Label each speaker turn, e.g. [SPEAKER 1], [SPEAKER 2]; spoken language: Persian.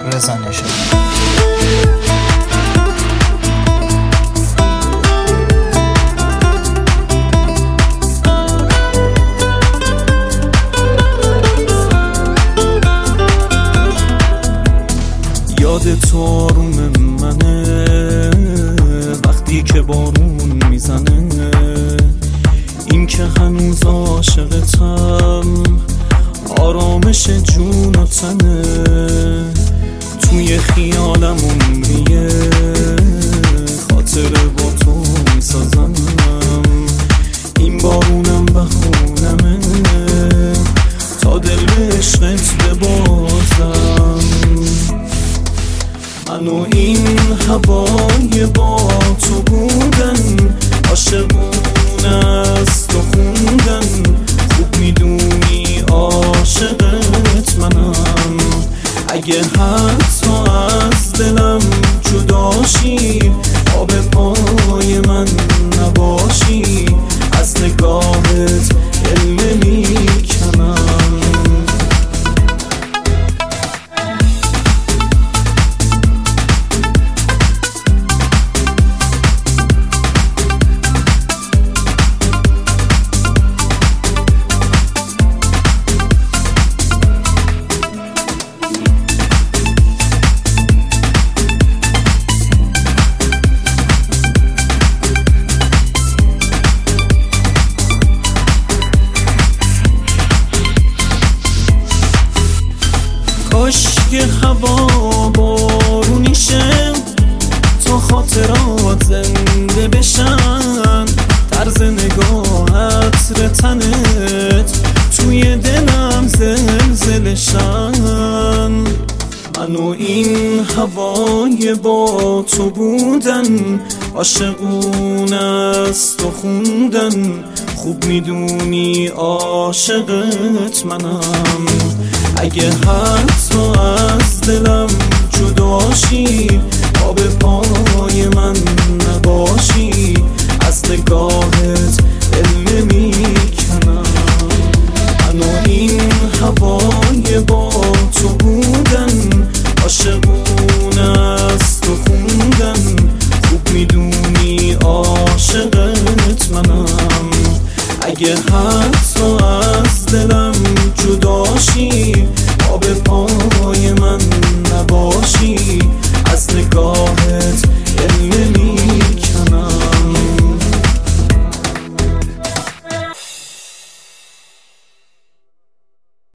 [SPEAKER 1] رضا نژاد.
[SPEAKER 2] یاد تو آروم منه وقتی که بارون میزنه، این که هنوز عاشقتم آرامش جون و تنه. توی خیالم عمریه خاطر با تو میسازم، این بارونم بخونمه تا دل به عشقت ببازم. من و این هوای با تو بودن، عاشقون است و خوندن، خوب میدونی عاشقت منم. اگه حتی از دلم جداشی، آب پای من نباشی، از نگاهت دل نمیکنم. کاش که هوا بارونی شه تا خاطرات زنده بشن، طرز نگاهت عطر تنت توی دلم زلزله شن. من و این هوای با تو بودن، عاشقون است و خوندن، خوب میدونی عاشقت منم. اگه حتی از دلم